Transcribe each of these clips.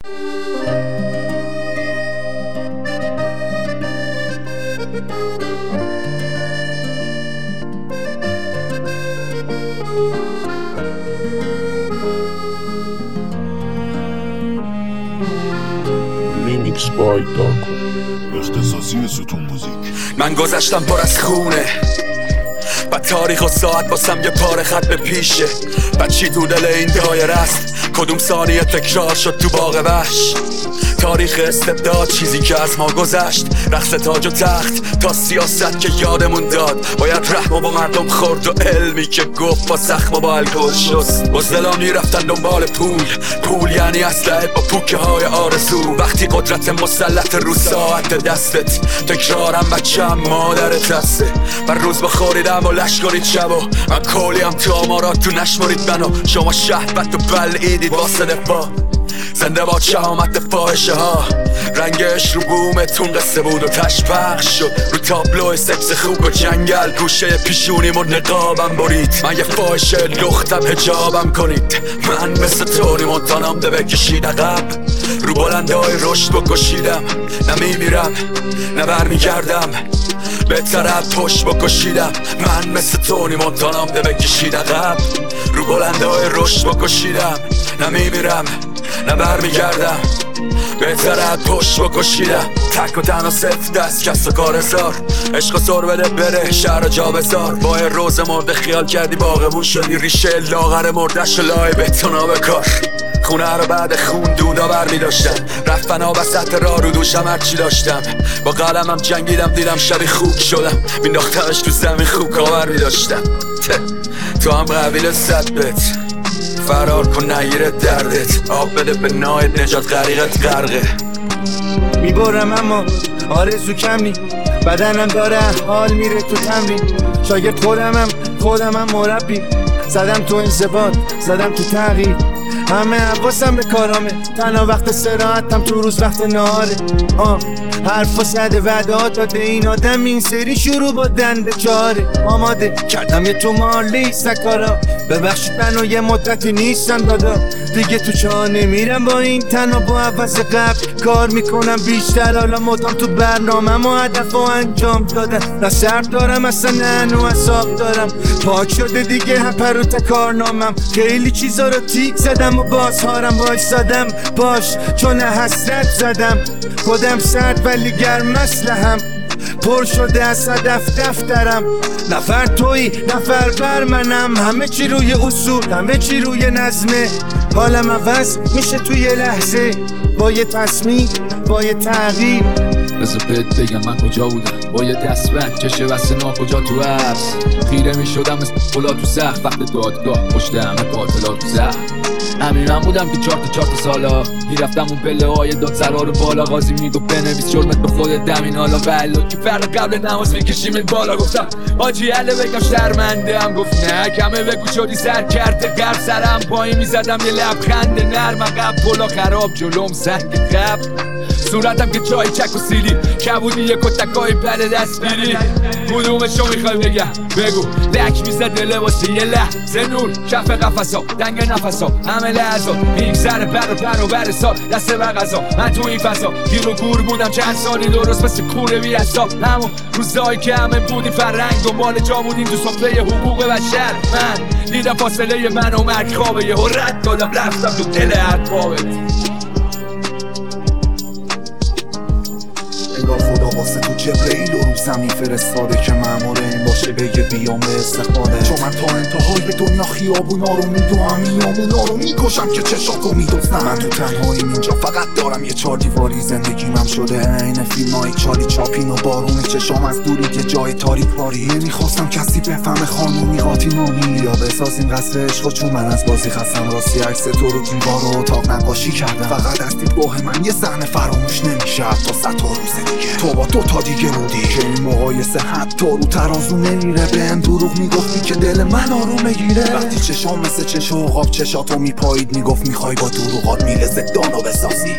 لیمیکس بای داکو، اختصاصی ستون موزیک. من گذشتم پر از خونه، بعد تاریخ و ساعت باسم یه پاره خط به پیشه. بعد چی تو دل این دایره است؟ کدوم ثانیه تکرار شد تو باغ وحش؟ تاریخ استبداد، چیزی که از ما گذشت، رقص تاج و تخت تا سیاست که یادمون داد. باید رحم با مردم خورد و علمی که گفت با زخم و با الکل شست. بزدلان میرفتن دنبال پول یعنی اسلحه با پوکه های آرزو. وقتی قدرت مسلط رو ساعت دستت، تکرارم بچم مادرت هسته. و روز بخوریدم و لشکرید شب و من کلیم تو آمارات تو نشمرید منو. شما شهبت و بلعیدید واسه دفاع، زنده با شهامت فاحشه ها. رنگش رو بومتون قصه بود و تشپخش شد رو تابلو سکس خوک و جنگل. گوشه پیشونیم و نقابم برید، من یه فاحشه لختم حجابم کنید. من مثل تونی مونتانام ده بکشید عقب، رو بلندهای رشد بکشیدم. نمیمیرم نه برمیگردم، بهتر از پشت بکشیدم. من مثل تونی مونتانام ده بکشید عقب، رو بلندهای رشد بکشیدم. نمیمیرم نه برمیگردم، بهتر از پشت بکشیدم. تک و تنها صفت دست کس و کار زار، عشق و سر بده بره شهر جا بزار. با روز مرده خیال کردی باغبون شدی، ریشه لاغر مردش و لای بتونا بکار. خونه رو بعد خون دودا برمی داشتم، رفتن ها وسط راه رو دوشم هرچی داشتم. با قلمم جنگیدم دیدم شبی خوک شدم، مینداختمش تو زمین خوک آور می داشتم. تو هم قبیل صدبت فرار کن نگیره دردت، آب بده به نایت نجات غریقت غرقه. میبرم اما آرزو کم نی، بدنم داره حال میره تو تمرین. شاگرد خودمم مربی، زدم تو انضباط زدم تو تغییر. همه حواسم به کارامه، تنها وقت سراحتم تو روز وقت نهاره. حرف و صد وعدات داده این آدم، این سری شروع با دنده چاره. آماده کردم یه تو مالی سکارا، ببخشید منو یه مدتی نیستم دادا. دیگه تو چاه نمیرم با این تنها، با عوض قبل کار میکنم بیشتر. حالا مدام تو برنامه و هدف و انجام دادن، نه سر دارم اصلا نه نو حساب دارم. پاک شده دیگه هم پروت کارنامم، خیلی چیزا رو تیک زدم و بازهارم وایسادم باش چون حسرت زدم. خودم سرد ولی گرم اسلحه‌ام، پر شده از صدف دفترم. نفر تویی نفر بر منم، همه چی روی اصول همه چی روی نظمه. حالم عوض میشه توی یه لحظه، با یه تصمیم با یه تغییر. بذار بهت بگم من کجا بودم، با یه دستبند چشه وسط کجا تو حبس. خیره میشدم مثل پلا تو سقف وقت دادگاه، پشت همه قاتلا تو زخم. همین من بودم که چهار تا سالا میرفتم اون پله های دادسرا رو بالا. قاضی میگفت بنویس جرمت به خودت دمین. حالا بله که فرق قبل نماز میکشیم بالا. گفتم آجی هله بگم شرمنده هم، گفت نه کمه بگو شدی سر کرده قرب. سرم پایین میزدم یه لبخند نرم، عقب پلا خراب جلوم سنگ قبل. صورتم که چای چک و سیلی، کبودی یه کتکای پل دستگیری. کدومشو میخوای بگم بگو، لک میزده لباسی یه لحظه نور. کف قفصا دنگ نفسا همه لحظا، میگذره پر و بر سال دست به غذا. من تو این فضا گیر و گور بودم چند سالی، درست مثل کوره بی حساب. همون روزایی که همه بودیم فرنگ دنبال جا بودیم تو سفره حقوق بشر. من دیدم فاصله من و مرگ خوابه، یه رد دادم رفتم تو دل اربابت. انگار خدا واسه تو جبرئیل رو زمین فرستاده که مأمور این باشه بگه بیام به استقباله. چون من تا انتهای دنیا خیابونا رو میدوام، میامونا رو میکشم که چشاتو میدوزنم. من تو تنهاییم اینجا فقط دارم یه چار دیواری، زندگیمم شده عین فیلمای چالی چاپین و بارون چشام از دوری که جای تاریک باری. نمیخواستم کسی بفهمه خانومی قاطیمانی، یا بسازیم قصر عشق چون من از بازی خستم. راستی عکس تو رو تیم بار و اتاق نقاشی کردم، فقط از دیدگاه من یه صحنه فراموش نمیشه تا 100 تا روز دیگه. تو با 2 تا دیگه بودی که این مقایسه حتی رو ترازو نمیره. بهم دروغ میگفتی که دل من آروم بگیره. وقتی چشام مثل چش و عقاب چشاتو میپایید، میگفت میخوای با دروغات میله زدانو بسازی.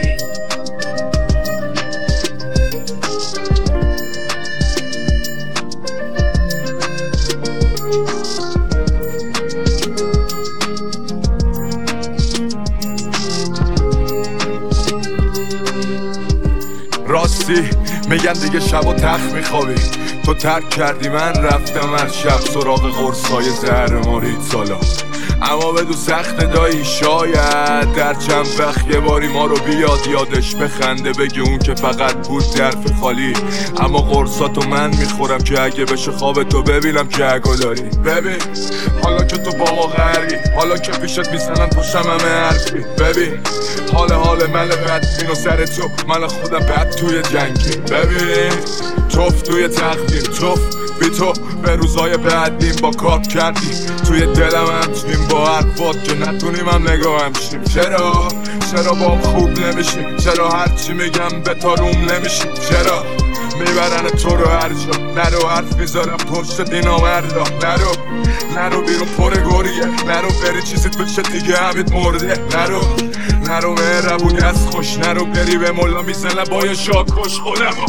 رفتی میگن دیگه شب و تخت میخوابی. تو ترک کردی من رفتم از شب سراغ قرصای زهر مارید سالا. اما بدو سخت دایی شاید در چند وقت یه باری ما رو بیاد یادش بخنده بگه اون که فقط بود ظرف خالی. اما قرصاتو من میخورم که اگه بشه خوابتو ببینم که اگه داری. ببین حالا که تو با ما غری، حالا که پیشت میزنن پشتم همه حرفی. ببین حال من بدبین و سر تو من خودم بد توی جنگی. ببین توف توی تقدیم توف بی تو به روزای بعدیم با کات کردی توی دلم همچنین با حرفات که نتونیم هم نگاه همشیم. چرا با خوب نمیشیم؟ چرا هرچی میگم به تا روم نمیشیم؟ چرا میبرن تو رو هر جا؟ نرو حرف میذارم پشت دینا مردا. نرو بیرون پر گوریه، نرو بری چیزیت بشه دیگه همید مرده. نرو مهربونی از خوش، نرو بری به مولا میزنم با یه شاک کش خودمو.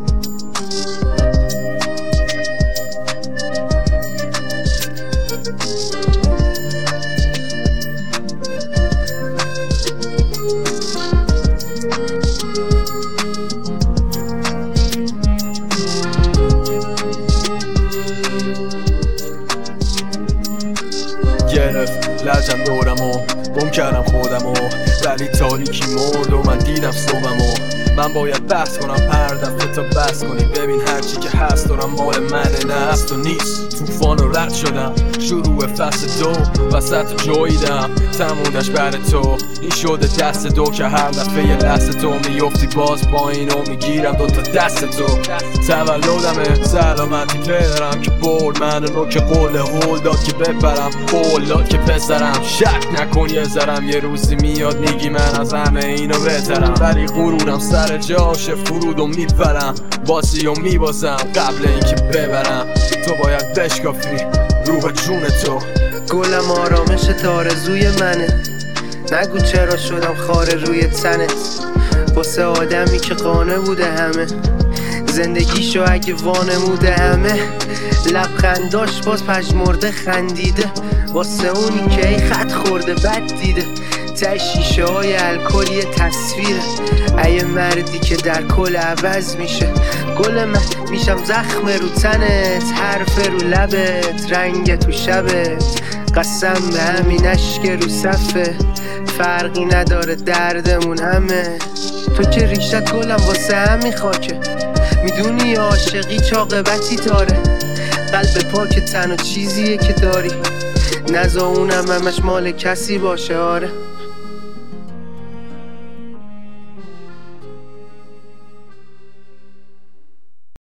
گرفت لجم دورمو گم کردم خودمو ولی تاریکی مرد و من دیدم صبحمو. من باید بحث کنم هر دفعه تا بس کنی. ببین هرچی که هست دارم مال منه نه هست و نیست. توفان رو رد شدم شروع فصل دو وسط جاییدم تمومش بر تو. این شده دست دو که هر دفعه یه لحظه تو میفتی باز با اینو میگیرم دوتا دست تو. تولدمه سلامتی پدرم که برد منو که قول هول داد که ببرم قول داد که پسرم. شک نکن یه ذرم یه روزی میاد میگی من از همه اینو بهترم. ولی غرورم سر جاشه فرود و میپرم باسی و میبازم قبل اینکه ببرم. تو باید بشکافی روح جون تو. گلم آرامش تارزوی منه، نگو چرا شدم خاره روی تنت. واسه آدمی که قانه بوده همه زندگیشو اگه وانموده همه. لبخنداش باز پژمرده خندیده واسه اونی که ای خط خورده بد دیده. ته شیشه های الکلی تصویره ای مردی که در کل عوض میشه. گل من میشم زخم رو تنت، حرف رو لبت، رنگ تو شبت. قسم به همین اشک رو صفه فرقی نداره دردمون همه. تو که ریشت گلم واسه همین خاکه میدونی عاشقی چاقبتی داره. قلب پاک تنها چیزیه که داری نزا اونم همش مال کسی باشه. آره